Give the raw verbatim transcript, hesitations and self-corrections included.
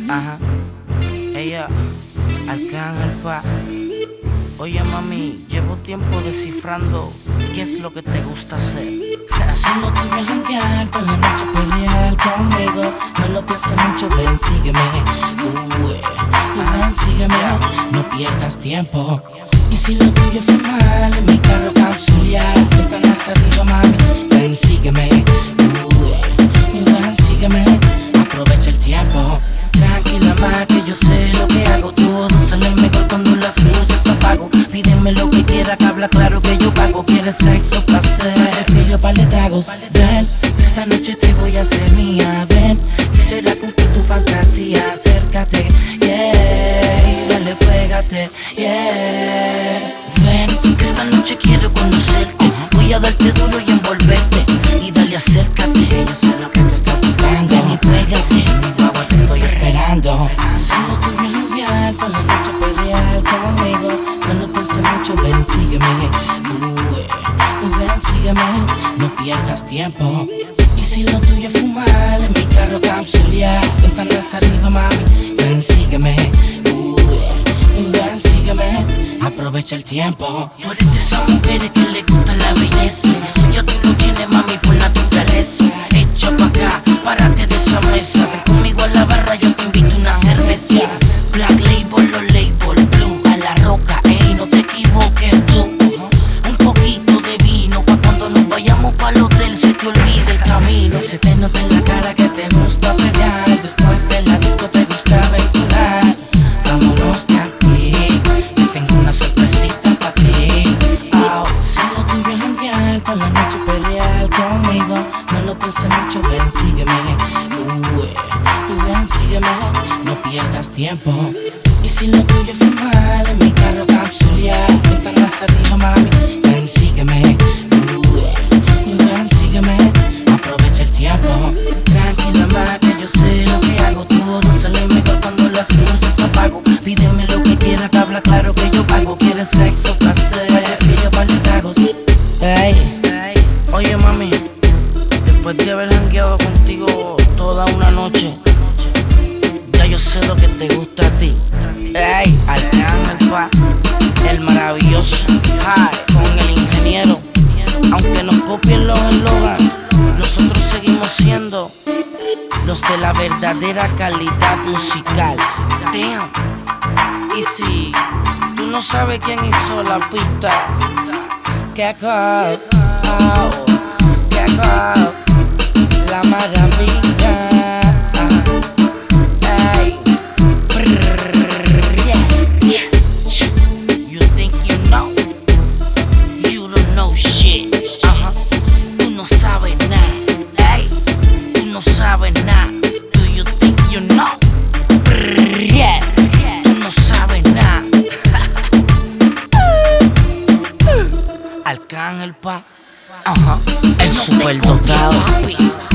Ajá. Ella, Arcángel Pa. Oye mami, llevo tiempo descifrando qué es lo que te gusta hacer. Si no te voy a janguear toda la noche, pelear conmigo. No lo pienses mucho, ven, sígueme. Uh, ven, sígueme, no pierdas tiempo. Y si lo tuyo fue mal, en mi carro auxiliar, ventanas arriba, mami, ven, sígueme. Uh, ven, sígueme, aprovecha el tiempo. Tranquila más, que yo sé lo que hago. Todo sale mejor cuando las luces apago. Pídeme lo que quiera, que habla claro que yo pago. ¿Quieres sexo, placer? Prefiero par de tragos. Ven, esta noche te voy a hacer mía. Ven, quisiera cumplir tu fantasía. Acércate, yeah, dale, pégate, yeah. Ven, que esta noche quiero conocerte. Voy a darte duro y envolverte. Y dale, acércate, yo sé lo que tú estás buscando. Ven y pégate, mi guagua, te estoy esperando. Si no te voy a enviar toda la noche a pelear conmigo, no lo pienses mucho, ven, sígueme. Uh, ven, sígueme, no pierdas tiempo. Y si lo tuyo es fumar, en mi carro capsulear, ventanas arriba, mami, ven, sígueme. Uh, ven, sígueme, aprovecha el tiempo. Tú eres de esas mujeres que le gusta la belleza. Eso ya tú lo tienes, mami, por naturaleza. Echa pa' acá, párate de esa mesa. Ven conmigo a la barra, yo te invito una cerveza. Black Label o Label Blue, a la roca, ey, no te equivoques tú. Un poquito de vino, pa' cuando nos vayamos pa'l hotel se te olvide el camino. Se te nota en la cara que te gusta pelear. Después de la disco te gusta aventurar. Vámonos de aquí, yo tengo una sorpresita pa' ti. Oh, si no te voy a janguear toda la noche, pelear conmigo. No lo pienses mucho, ven, sígueme. Uh, ven, sígueme, no pierdas tiempo. Y si lo tuyo es fumar, en mi carro capsulear, ventanas arriba, mami, ven, sígueme. Uh, ven, sígueme, aprovecha el tiempo. Tranquila más, que yo sé lo que hago. Todo sale mejor cuando las luces apago. Pídeme lo que quiera, que habla claro que yo pago. ¿Quieres sexo, placer? Prefiero par de tragos. Ey, oye mami, después de haber jangueado contigo toda una noche, ya yo sé lo que te gusta a ti. Ey, Arcángel Pa, el maravilloso, hi, con el ingeniero. Aunque nos copien los eslogans, nosotros seguimos siendo los de la verdadera calidad musical. Damn. Y si tú no sabes quién hizo la pista, que acá, oh, que acá, la maravilla. Hey, you think you know? You don't know shit. Uh-huh. Tú no sabes nada. Hey, tú no sabes nada. Do you think you know? Yeah, tú no sabes nada. Arcángel Pa, ajá, el superdotado.